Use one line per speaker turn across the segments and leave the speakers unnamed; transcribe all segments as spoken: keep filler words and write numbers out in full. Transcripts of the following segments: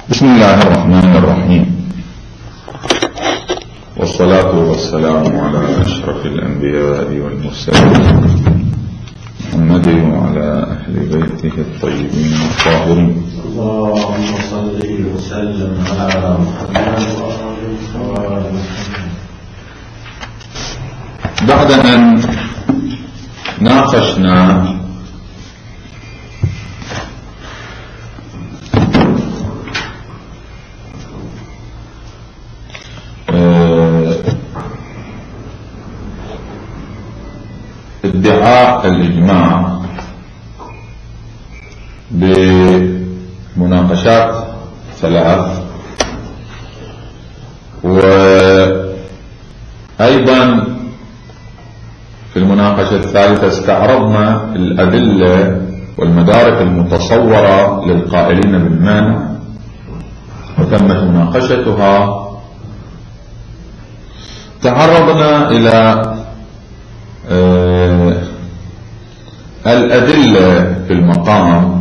بسم الله الرحمن الرحيم، والصلاة والسلام على أشرف الأنبياء والمرسلين محمد وعلى أهل بيته الطيبين الطاهرين.
اللهم صل وسلم على محمد وآله.
بعد أن ناقشنا ادعاء الإجماع بمناقشات ثلاث، وأيضا في المناقشة الثالثة استعرضنا الأدلة والمدارك المتصورة للقائلين بالمنع وتمت مناقشتها. تعرضنا إلى آه الأدلة في المقام،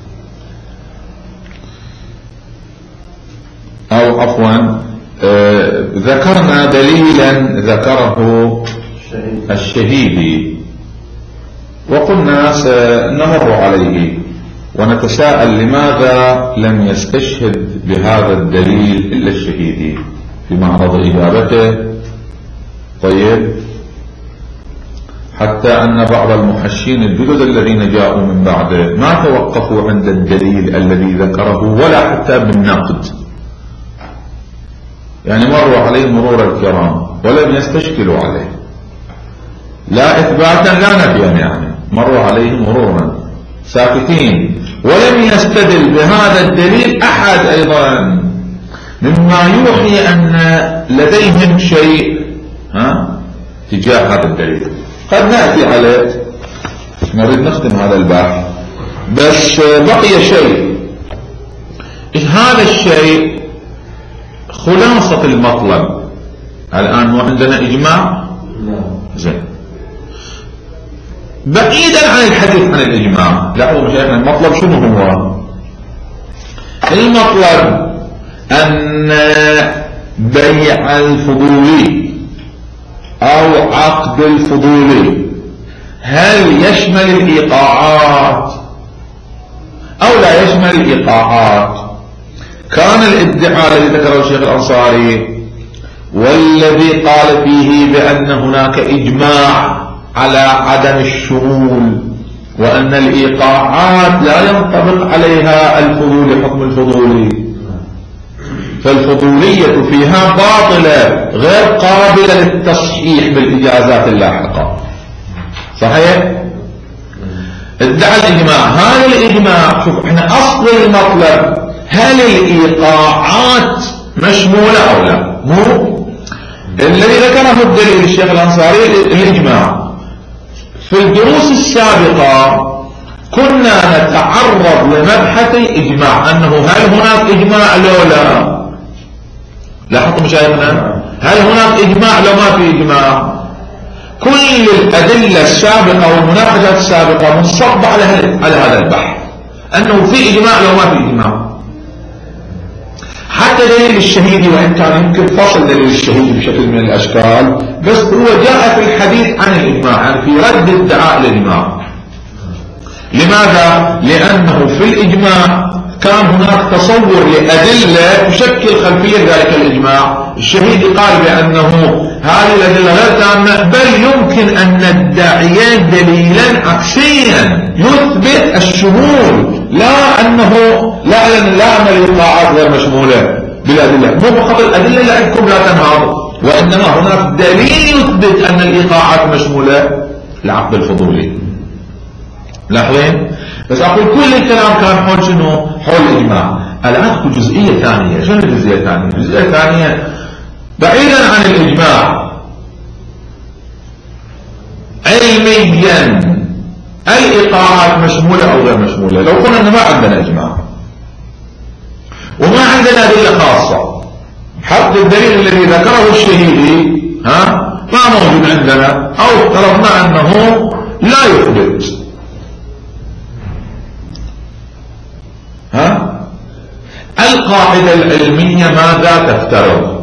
أو عفوا آه ذكرنا دليلا ذكره الشهيدي وقلنا سنمر عليه ونتساءل لماذا لم يستشهد بهذا الدليل إلا الشهيدي في معرض إجابته. طيب، حتى أن بعض المحشين الجدد الذين جاءوا من بعده ما توقفوا عند الدليل الذي ذكره ولا حتى بالنقد، يعني مروا عليه مرور الكرام ولم يستشكلوا عليه، لا إثباتا لا نفيا، يعني مروا عليه مرورا ساكتين، ولم يستدل بهذا الدليل أحد أيضا، مما يوحي أن لديهم شيء ها تجاه هذا الدليل. قد نأتي عليه، نريد نختم هذا البحث، بس بقي شيء. هذا الشيء خلاصة المطلب. الآن مو عندنا إجماع؟ زين، بعيدا عن الحديث عن الإجماع، لاحظوا مشايخنا المطلب شنو هو؟ المطلب أن بيع الفضولي أو عقد الفضولي هل يشمل الإيقاعات أو لا يشمل الإيقاعات؟ كان الادعاء الذي ذكره الشيخ الأنصاري والذي قال فيه بأن هناك إجماع على عدم الشمول وأن الإيقاعات لا ينطبق عليها الفضول حكم الفضولي، فالفضولية فيها باطلة غير قابلة للتصحيح بالإجازات اللاحقة. صحيح؟ ادعى الإجماع. هذا الإجماع، شوف احنا أصل المطلب هل الإيقاعات مشمولة أو لا؟ مو الذي ذكره الدليل الشيخ الأنصاري الإجماع. في الدروس السابقة كنا نتعرض لمبحث الإجماع، أنه هل هناك إجماع لو لا؟ لاحظوا مشايخنا، هل هناك إجماع لو ما في إجماع؟ كل الأدلة السابقة والمناقشات السابقة منصب على على هذا البحث، أنه في إجماع لو ما في إجماع. حتى دليل الشهيدي، وإن كان يمكن فصل دليل الشهيدي بشكل من الأشكال، بس هو جاء في الحديث عن الإجماع، يعني في رد ادعاء الإجماع. لماذا؟ لأنه في الإجماع كان هناك تصور لأدلة تشكل خلفية ذلك الإجماع. الشهيد قال بأنه هذه الأدلة غير تامة، بل يمكن أن ندعي دليلا عكسيا يثبت الشمول، لا أنه لا لا أن الإيقاعات غير مشمولة بالأدلة. مو فقط الأدلة اللي عندكم لا تنهار، وإنما هناك دليل يثبت أن الإيقاعات مشمولة لعقد الفضولي. لاحظين؟ بس أقول كل الكلام كان حول شنو؟ حول الإجماع. الآن أخذ جزئية ثانية. شنو الجزئية الثانية؟ الجزئية الثانية بعيدا عن الإجماع، علميا الإيقاعات مشمولة أو غير مشمولة؟ لو قلنا أن ما عندنا إجماع وما عندنا أدلة خاصة، حتى الدليل الذي ذكره الشهيدي ها ما موجود عندنا، أو افترضنا أنه لا يثبت، ها القاعدة العلمية ماذا تفترض؟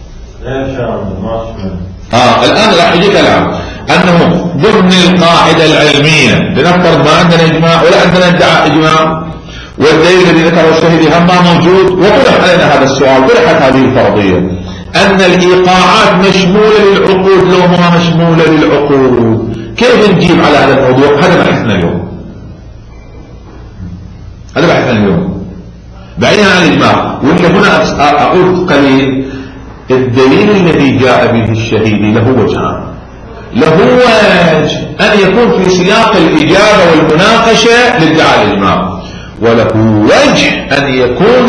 آه الآن راح يجي كلام أنه ضمن القاعدة العلمية لنفترض ما عندنا إجماع ولا عندنا ادعاء إجماع، والدليل الذي ذكره الشهيد هم ما موجود، وطرح علينا هذا السؤال، طرحت هذه الفرضية أن الإيقاعات مشمولة للعقود لو ما مشمولة للعقود. كيف نجيب على هذا الموضوع؟ هذا بحثنا اليوم، هذا بحثنا اليوم بعيدا عن الإجماع. وإلا هنا أقول قليل، الدليل الذي جاء به الشهيدي له وجهان، له وجه أن يكون في سياق الإجابة والمناقشة لادعاء الإجماع، وله وجه أن يكون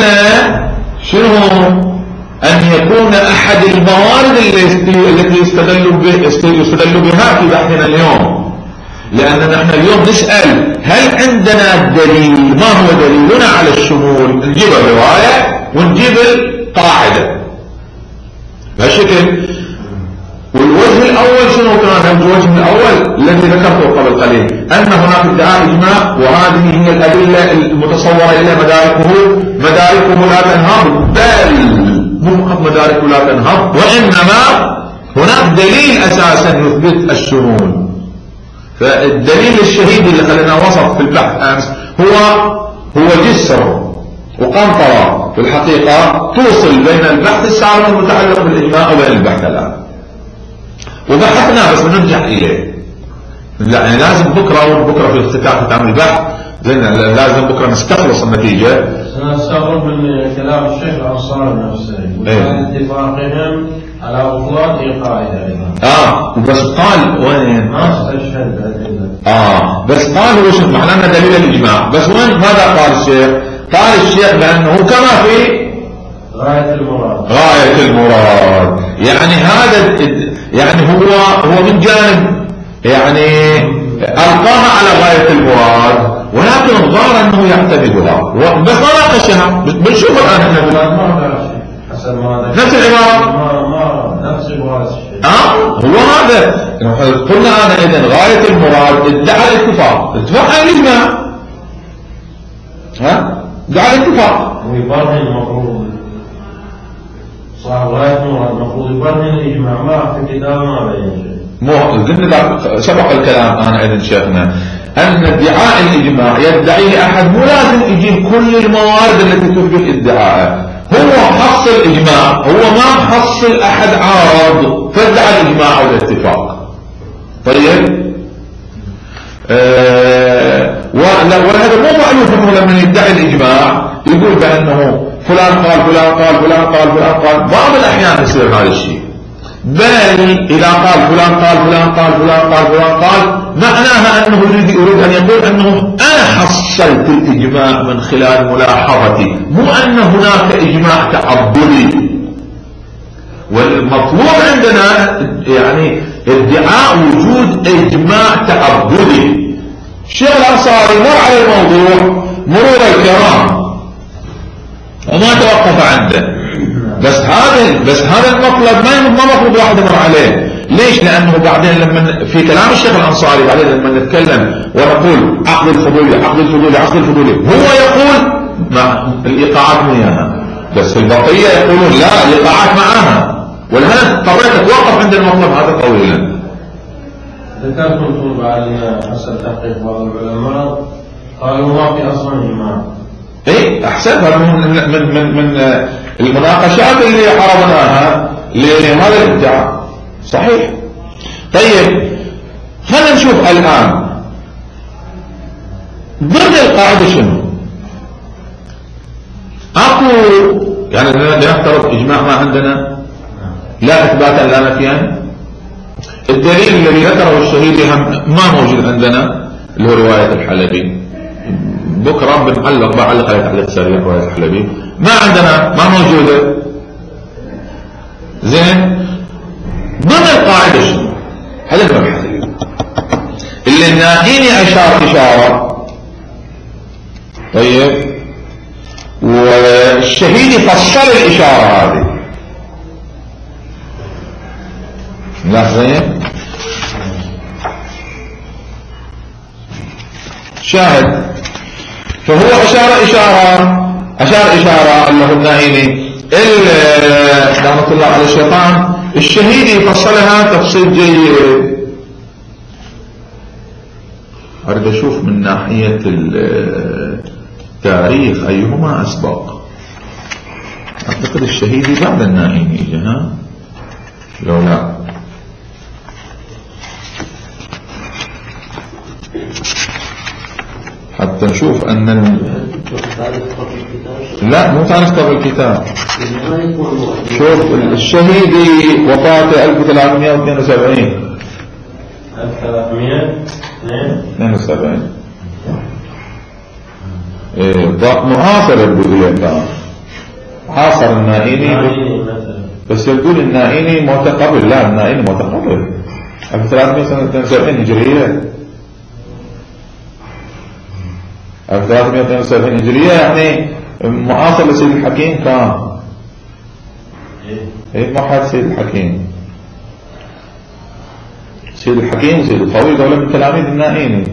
شنو؟ أن يكون أحد الموارد التي يستدل يستدل بها في بحثنا اليوم. لأننا نحن اليوم نسأل هل عندنا دليل؟ ما هو دليلنا على الشمول؟ نجيب الرواية ونجيب القاعدة بهالشكل. والوجه الأول شنو كان؟ الوجه الأول الذي ذكرته قبل قليل أن هناك ادعاء إجماع، وهذه هي الأدلة المتصورة إلى مداركه مداركه لا تنهض، بل مو فقط مداركه لا تنهض، وإنما هناك دليل أساسا يثبت الشمول. فالدليل الشهيد اللي خلينا وصف في البحث أمس هو هو جسر وقنطرة في الحقيقة توصل بين البحث السابق المتعلق بالإجماع وبين البحث الآن. وبحثنا بس نرجع إليه، يعني لازم بكرة وبكرة في الافتتاح تعمل بحث، لازم بكرة نستخلص النتيجة.
أنا أستغرب من كلام الشيخ الأنصاري نفسه وكان اتفاقهم على بطلان إيقاعها أيضا.
آه بس قال وين؟
ما استشهد
آه بس قال هو شوف معناه أن دليل الإجماع، بس وين ماذا قال الشيخ؟ قال الشيخ بأنه كما في
غاية المراد.
غاية المراد، يعني هذا يعني هو هو من جانب يعني ألقاها على غاية المراد، ولكن ظهر أنه يعتمدها بس ما ناقشها. بنشوف الآن احنا نفس العبارة
نفس العبارة
آه هو هذا قلنا أنا إذن غاية المراد ادعى الاتفاق، اتفاق على الإجماع، ها ادعى الاتفاق
ويبرهن المفروض صاحب غاية المراد المفروض يبرهن الإجماع ما في كتاب ما بين شيء.
مو ضمن سبق الكلام أنا إذن شيخنا أن ادعاء الإجماع يدعيه أحد مو لازم يجيب كل الموارد التي تثبت ادعاءه، هو حصل إجماع، هو ما حصل أحد عارض فادعى الإجماع أو الاتفاق. طيب آه وهذا مو معلوم أنه لما يدعي الإجماع يقول بأنه فلان قال فلان قال فلان قال فلان قال. بعض الأحيان يصير هذا الشيء، بل إذا قال فلان قال فلان قال فلان قال فلان قال معناها أنه يريد, يريد أن يقول أنه أنا حصلت الإجماع من خلال ملاحظتي، مو أن هناك إجماع تعبدي. والمطلوب عندنا يعني ادعاء وجود إجماع تعبدي. الشيخ الأنصاري مر على الموضوع مرور الكرام وما توقف عنده، بس هذا بس هذا المطلب ما ما مفروض واحد يمر عليه. ليش؟ لأنه بعدين لما في كلام الشيخ الأنصاري بعدين لما نتكلم ونقول عقد الفضولي عقد الفضولي عقد الفضولي هو يقول مع الإيقاعات وياها، بس البقية يقولون لا الإيقاعات معها، ولهذا اضطريت أتوقف عند المطلب هذا طويلا.
ذكرتم طول بعد حسب تحقيق بعض العلماء قالوا ما في أصلا إجماع.
ايه احسن هذا من من من من المناقشات اللي عرضناها لهذا الادعاء صحيح. طيب خلينا نشوف الآن ضمن القاعدة شنو اكو يعني لنفترض اجماع ما عندنا لا اثباتا لا نفيا. الدليل الذي ذكره الشهيد ما موجود عندنا اللي هو رواية الحلبي. بكرة بنعلق بعلق على تعليق سريع رواية الحلبي ما عندنا ما موجودة. زين ضمن القاعدة شنو هذا المبحث اللي الناقيني أشار إشارة. طيب والشهيد فصل الإشارة هذه لحظة شاهد. فهو أشار إشارة أشار إشارة أنه النائني رحمة الله على الشيطان الشهيد يفصلها تفصيل جيد. أريد أشوف من ناحية التاريخ أيهما أسبق. أعتقد الشهيدي بعد النائني يجي، ها لو لا حتى نشوف أن ال... لا مو تعرف طب الكتاب. شوف الشهيدي وفاته ألف وثلاثمائة واثنين وسبعين
ألف وثلاثمائة واثنين
وسبعين معاصر يقول كان عاصر النائني، بس يقول النائني موت قبل. لا النائني موت قبل ألف وثلاثمائة واثنين وسبعين هجرية. ألف وثلاثمائة واثنين وسبعين هجرية يعني معاصر لسيد الحكيم كان. ايه ما حد سيد الحكيم. سيد الحكيم وسيد الطويل دولة من تلاميذ النائني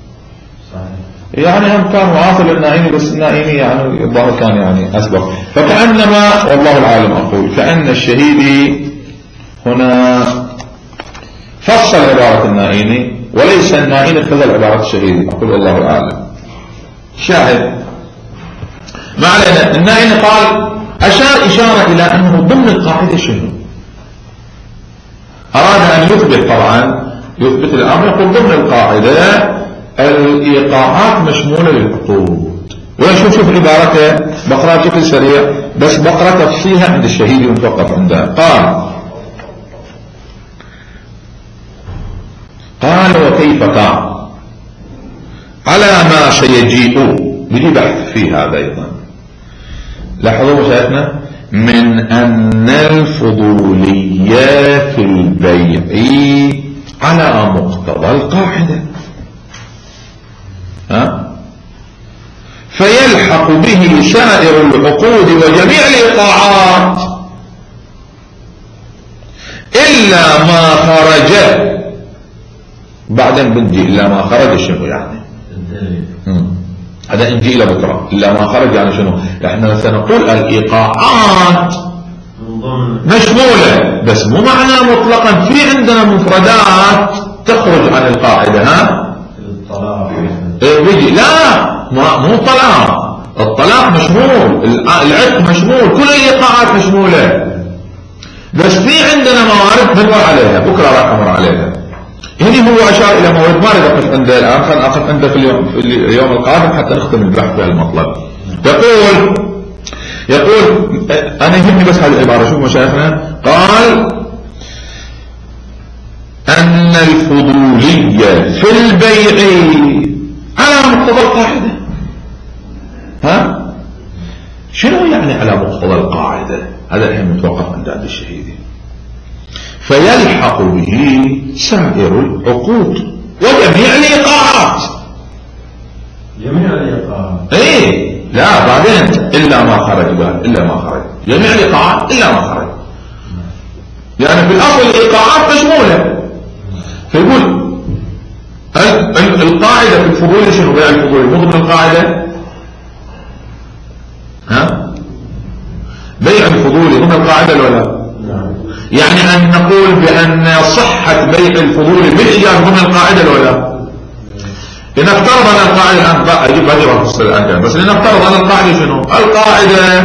يعني هم كان معاصر للنائني، بس النائني يعني الظاهر كان يعني أسبق. فكأنما والله العالم أقول كأن الشهيدي هنا فصل عبارة النائني وليس النائني ابتذل عبارة الشهيدي. أقول والله العالم. شاهد ما علينا. النائني قال أشار إشارة إلى أنه ضمن القاعدة شنو أراد أن يثبت، طبعا يثبت الأمر. يقول ضمن القاعدة الإيقاعات مشمولة للعقود. ونشوف شوف عبارته بقرأ بشكل سريع بس بقرأ تفصيلها عند الشهيد ونتوقف عنده. قال قال وكيف كان على ما سيجيء. بدي بحث في هذا أيضا. لاحظوا مشاهدنا من أن الفضولية في البيع على مقتضى القاعدة، ها فيلحق به سائر العقود وجميع الإيقاعات إلا ما خرج. بعدين بنجي إلا ما خرج شنو يعني هذا إنجي إلى بكرة. إلا ما خرج يعني شنو. احنا سنقول الإيقاعات مشمولة بس مو معنى مطلقا. في عندنا مفردات تخرج عن القاعدة. ها إيه بيجي لا مو طلاق. الطلاق مشمول، العتق مشمول، كل الإيقاعات مشمولة. بس في عندنا موارد بنمر عليها بكرة راح أمر عليها. هنا هو أشار إلى موارد ما أريد أقف عنده الآن، خلنا أقف عنده في اليوم, في اليوم القادم حتى نختم البحث في المطلب. يقول يقول أنا يهمني بس هذه العبارة. شوف مشايخنا قال أن الفضولية في البيع على مقتضى القاعدة. ها شنو يعني على مقتضى القاعدة؟ هذا الحين نتوقف عند عبد الشهيدي. فيلحق به سائر العقود وجميع الإيقاعات.
جميع الإيقاعات
ايه لا بعدين إلا ما خرج. بعد إلا ما خرج جميع الإيقاعات إلا ما خرج. يعني في الأصل الإيقاعات مشمولة. فيقول القاعدة في الفضول شنو بيع الفضول مو ضمن القاعدة. ها بيع الفضول ضمن القاعدة ولا لا؟ يعني أن نقول بأن صحة بيع الفضول بالإيجاب ضمن القاعدة ولا لا؟ لنفترض أن القاعدة الآن أجيب هذه وأفصل الآن بس لنفترض أن القاعدة شنو؟ القاعدة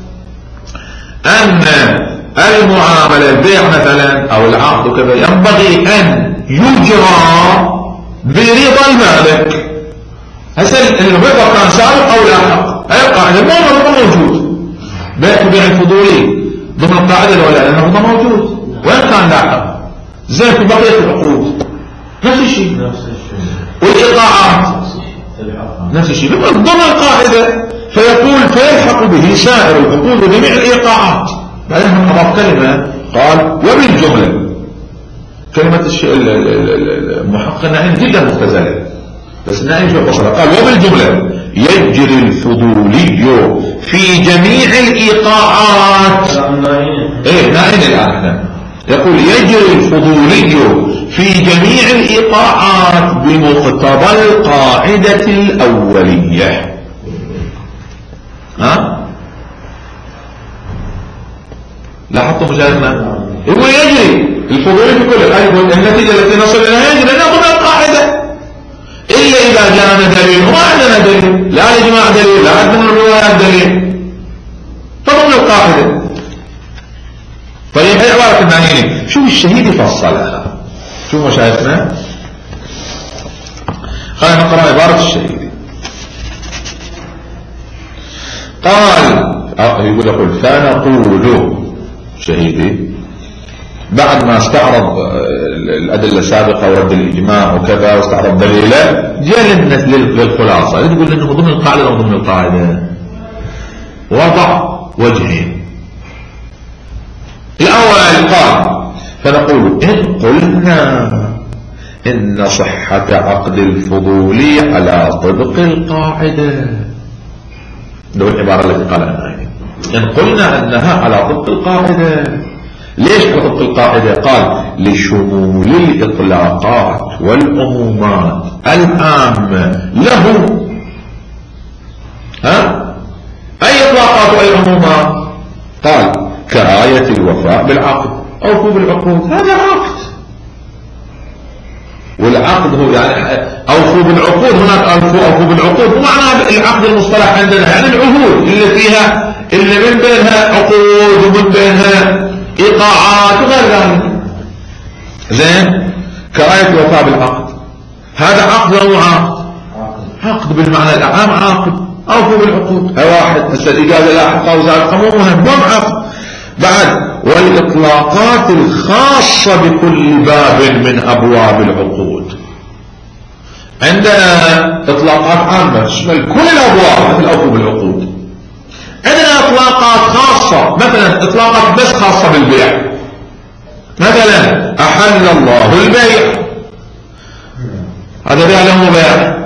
أن المعاملة البيع مثلا أو العقد وكذا ينبغي أن يجرى برضا المالك. هسه الرضا كان سابق أو لاحق. أي القاعدة مو موجود. بيع بيع الفضولي ضمن القاعدة ولا لأنه هو موجود وين كان لاحق. زين في بقية العقود نفس الشيء. نفس الشيء والإيقاعات نفس الشيء ضمن القاعدة. فيقول فيلحق به سائر العقود وجميع الإيقاعات. بعدين هم أضاف كلمة قال وبالجملة. كلمة المحقق النائم جدا مختزلة بس النائم شو بصرة. قال وبالجملة يجري الفضولي في جميع الإيقاعات. ايه نائم الآن احنا يقول يجري الفضولي في جميع الإيقاعات بمقتضى القاعدة الأولية. ها لاحظتوا مشاهدنا؟ يقول يجري الفضولي في كل حال، يقول النتيجة التي نصل إليها يجري نأخذ القاعدة إلا إذا جاءنا دليل. وما عندنا دليل، لا الإجماع دليل، لا عندنا الروايات دليل، فضمن القاعدة. طيب هي عبارة النهيين. شوف الشهيد يفصلها، شوف مشاهدنا، خلينا نقرأ عبارة الشهيد. قال يقول يقول فنقول شهيدي بعد ما استعرض الأدلة السابقة ورد الإجماع وكذا واستعرض دليله، جاء للخلاصة يقول إنه ضمن القاعدة أو ضمن القاعدة وضع وجهين. الأول قال فنقول إن قلنا إن صحة عقد الفضول على طبق القاعدة، دول العبارة التي قالها إن قلنا أنها على طبق القاعدة. ليش على طبق القاعدة؟ قال لشمول الإطلاقات والعمومات العامة له. ها أي إطلاقات وأي عمومات؟ قال كآية الوفاء بالعقد، أوفوا بالعقود، هذا عقد، والعقد هو يعني أوفوا بالعقود. هناك أوفوا أوفوا بالعقود ومعنى العقد المصطلح عندنا يعني العهود اللي فيها اللي من بينها عقود ومن بينها إيقاعات وغير ذلك. زين كآية الوفاء بالعقد، هذا عقد أو عقد؟ عقد بالمعنى العام، عقد. أوفوا بالعقود هذا واحد. هسه الإجازة لاحقة وزارقة مو مهم، مو عقد. بعد والإطلاقات الخاصة بكل باب من أبواب العقود. عندنا إطلاقات عامة تشمل كل الأبواب مثل أوفوا بالعقود. عندنا إطلاقات خاصة، مثلا إطلاقات بس خاصة بالبيع، مثلا أحل الله البيع، هذا بيع له بيع.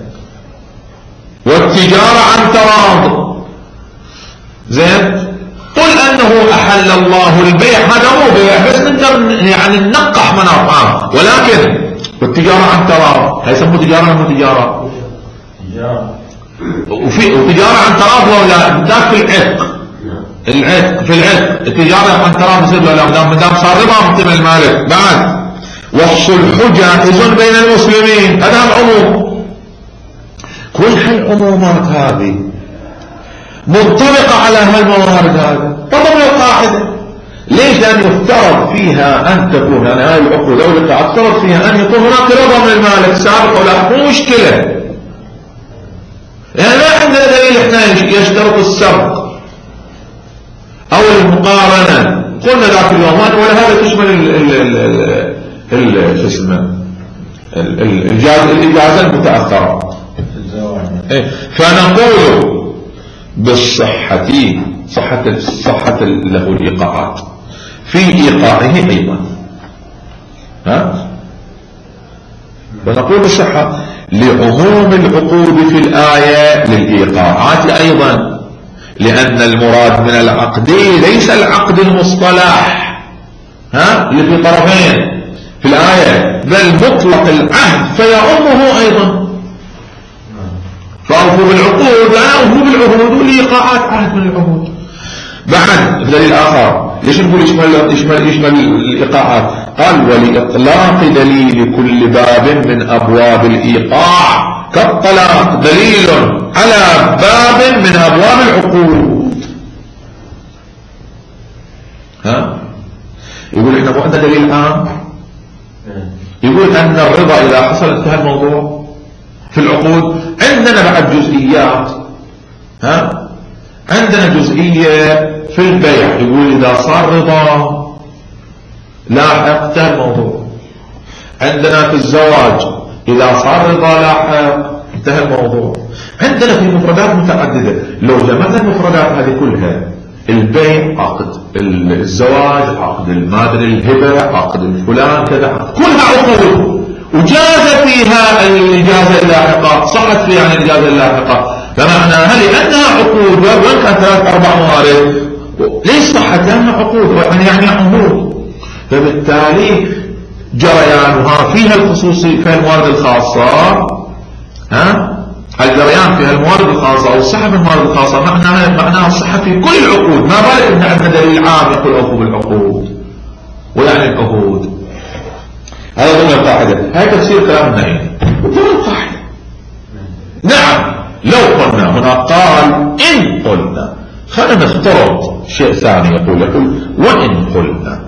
والتجارة عن تراض. زين قل أنه أحل الله البيع، هذا مو بيع بس نقدر يعني ننقح مناطعه، ولكن والتجارة عن تراض هيسموه تجارة مو تجارة؟ تجارة. وفي وتجارة عن تراض ولا ذاك في العتق، العتق في العتق التجارة عن تراض يصير ولا لا؟ ما دام صار ربا محتمل المالك. بعد والصلح جائز بين المسلمين، هذا العموم. كل هالعمومات هذه منطبقة على هالموارد هذه فضمن القاعدة. ليش؟ لأن يفترض فيها أن تكون يعني هاي العقود أو القاعدة يفترض فيها أن يكون هناك رضا من المالك سابق ولا مو مشكلة. يعني ما عندنا دليل احنا يشترط السبق أو المقارنة. قلنا ذاك اليوم ولا هذا تشمل ال ال ال شو اسمه الإجازة المتأخرة. فنقول بالصحة صحة صحة له الإيقاعات في إيقاعه أيضا. ها فنقول بالصحة لعموم العقود في الآية للإيقاعات أيضا، لأن المراد من العقد ليس العقد المصطلح ها اللي في طرفين في الآية، بل مطلق العهد فيعمه أيضا. فأوفوا بالعقود لا أوفوا بالعهود والإيقاعات عهد من العهود. بعد دليل آخر ليش نقول يشمل يشمل يشمل الإيقاعات؟ قال ولإطلاق دليل كل باب من أبواب الإيقاع كالطلاق دليل على باب من أبواب العقود. ها يقول إحنا مو عندنا دليل عام، يقول أن الرضا إذا حصل انتهى الموضوع في العقود. عندنا بعد جزئيات. ها عندنا جزئية في البيع يقول إذا صار رضا لاحق انتهى الموضوع. عندنا في الزواج إذا صار رضا لاحق انتهى الموضوع. عندنا في مفردات متعددة، لو جمعنا المفردات هذه كلها، البيع عقد، الزواج عقد، المادري الهبة عقد، الفلان كذا عقد، كلها عقود وجاز فيها الإجازة اللاحقة، صحت فيها عن الإجازة اللاحقة. فمعناها لأنها عقود وإن كان ثلاث أربع موارد ليش صحت؟ لأنها عقود يعني يعني عهود، فبالتالي جريانها فيها الخصوصي في الموارد الخاصة ها الجريان في الموارد الخاصة أو الصحة في الموارد الخاصة معناها معناها الصحة في كل العقود. ما بالك إن عندنا دليل عام يقول أوفوا بالعقود ويعني العقود. هذا ضمن القاعدة. هاي تفسير كلام النهي ضمن القاعدة. نعم لو قلنا هنا قال إن قلنا، خلينا نفترض شيء ثاني يقول يقول وإن قلنا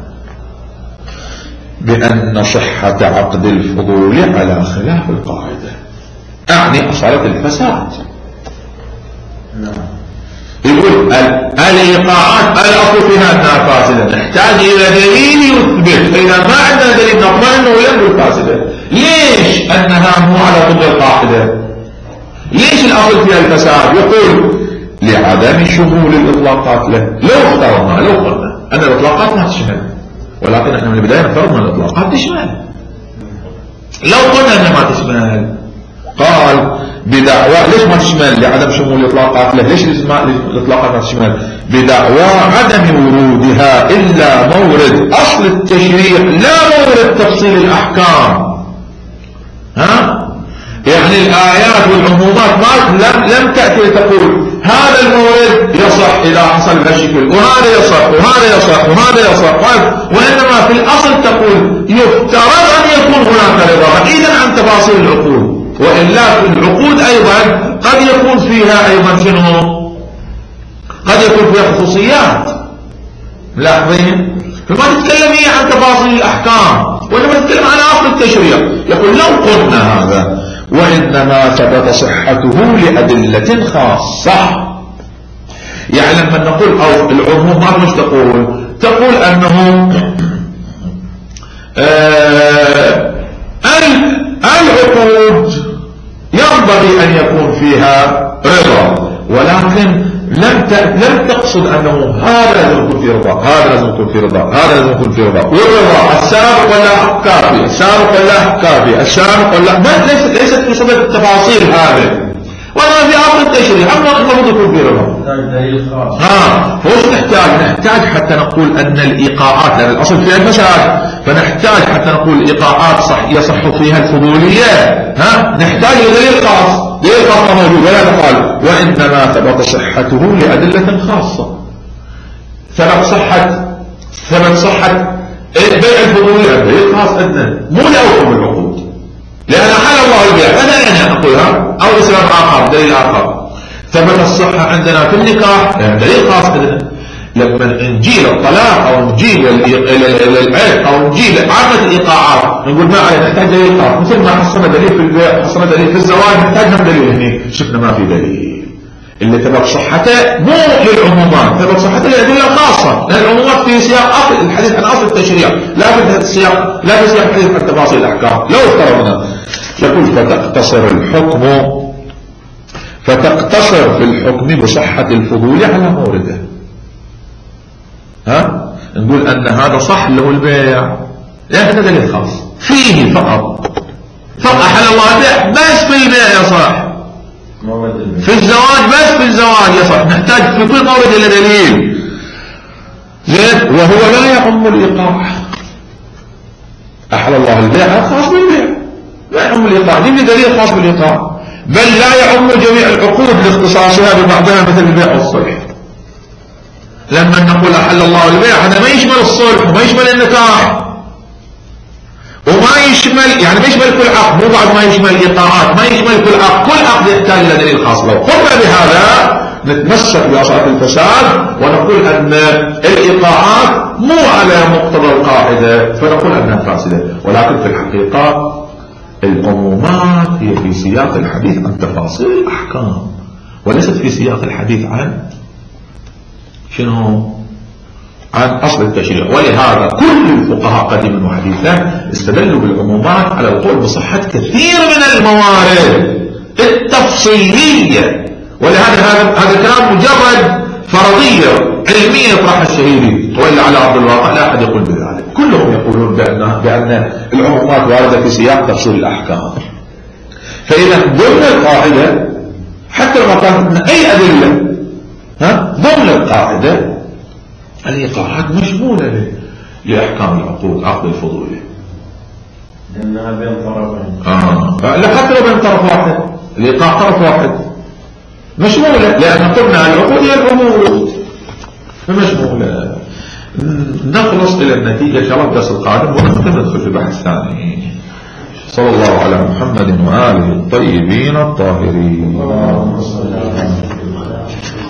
بأن صحة عقد الفضول على خلاف القاعدة، أعني أصالة الفساد. يقول الإيقاعات الأصل فيها أنها فاسدة، نحتاج إلى دليل يثبت، فإذا ما عندنا دليل نطمئن أنه يبدو فاسدة. ليش أنها مو على ضد القاعدة؟ ليش الأصل فيها الفساد؟ يقول لعدم شمول الإطلاقات له. لو افترضنا لو قلنا أن الإطلاقات ما تشمل، ولكن احنا من البداية افترضنا الإطلاقات تشمل. لو قلنا أنها ما تشمل قال بدعوى ليش ما تشمل؟ لعدم شمول الإطلاقات له. ليش الإطلاقات ما تشمل؟ بدعوى عدم ورودها إلا مورد أصل التشريع لا مورد تفصيل الأحكام. ها؟ يعني الآيات والعمومات ما لم, لم تأتي تقول هذا المورد يصح إذا حصل هالشكل وهذا يصح وهذا يصح وهذا يصح، وإنما في الأصل تقول يفترض أن يكون هناك رضا بعيدا عن تفاصيل العقود. وإلا في العقود أيضا قد يكون فيها أيضا شنو؟ قد يكون فيها خصوصيات. ملاحظين؟ فما تتكلم هي عن تفاصيل الأحكام وإنما تتكلم عن أصل التشريع. يقول لو قلنا هذا وإنما ثبت صحته لأدلة خاصة. يعني لما نقول أو العمومات مش تقول تقول أنه آه العقود ينبغي أن يكون فيها رضا، ولكن لم لم تقصد أنه هذا لازم يكون فيه رضا، هذا لازم يكون فيه رضا، هذا لازم يكون فيه رضا. والرضا السابق ولا كافي، السابق ولا كافي، السابق ولا ما ليست ليست في صدد التفاصيل هذه، ولا في أصل التشريع أما المفروض يكون فيه رضا.
دليل خاص.
ها فوش نحتاج؟ نحتاج حتى نقول أن الإيقاعات لأن الأصل فيها الفساد، فنحتاج حتى نقول الإيقاعات صح يصح فيها الفضولية. ها نحتاج لدليل خاص. دليل خاص موجود ولا تقال وإنما ثبت صحته لأدلة خاصة. ثبت صحة ثبت صحة بيع الفضولية دليل خاص أدنى مو لأوكم العقود، لأن حال الله البيع أنا أنا أقولها أو إسلام آخر دليل آخر. ثبت الصحة عندنا في النكاح دليل خاص أدنى. لما نجيل الطلاق أو نجيل العيد أو نجيل عامة الإيقاعات نقول ما علينا نحتاج دليل خاص، مثل ما حصلنا دليل في البيع حصلنا دليل في الزواج نحتاج دليل هنا شفنا ما في دليل. اللي ثبت صحته مو للعمومات، ثبت صحته للأدلة الخاصة، لأن العمومات في سياق أصل الحديث عن أصل التشريع لا في السياق لا في سياق الحديث عن تفاصيل الأحكام. لو افترضنا يقول فتقتصر الحكم فتقتصر في الحكم بصحة الفضول على مورده. ها نقول أن هذا صح له البيع لا هذا دليل خاص فيه فقط فقط أحل الله البيع بس في البيع يصح، في الزواج بس في الزواج يصح، نحتاج في كل مورد إلى دليل زين. وهو لا يعم الإيقاع. أحل الله البيع خاص بالبيع لا يعم الإيقاع، دي دليل خاص بالإيقاع، بل لا يعم جميع العقود لاختصاصها ببعضها مثل البيع والصلح. لما نقول أحل الله البيع هذا ما يشمل الصلح وما يشمل النكاح وما يشمل يعني ما يشمل كل عقد، مو بعد ما يشمل إيقاعات ما يشمل كل عقد، كل عقد يحتاج إلى دليل خاص. لو قلنا بهذا نتمسك بأصالة الفساد ونقول أن الإيقاعات مو على مقتضى القاعدة فنقول أنها فاسدة، ولكن في الحقيقة العمومات هي في سياق الحديث عن تفاصيل الأحكام وليست في سياق الحديث عن شنو؟ عن أصل التشريع. ولهذا كل الفقهاء قديما وحديثا استدلوا بالعمومات على القول بصحة كثير من الموارد التفصيلية. ولهذا هذا هذا كلام مجرد فرضية علمية يطرحها الشهيري، وإلا على أرض الواقع لا أحد يقول بذلك. كلهم يقولون بأن بأن العمومات واردة في سياق تفصيل الأحكام. فإذا ضمن القاعدة حتى لو كانت أي أدلة ها ضمن القاعدة الإيقاعات مشمولة لأحكام العقود عقد الفضولي
لأنها بين طرفين.
آه لا حتى لو بين طرف واحد الإيقاع طرف واحد مشمولة، لأن قلنا العقود هي العمود فمشمولة. نخلص إلى النتيجة إن شاء الله الدرس القادم ونمكن ندخل في بحث ثاني. صلى الله على محمد وآله الطيبين الطاهرين.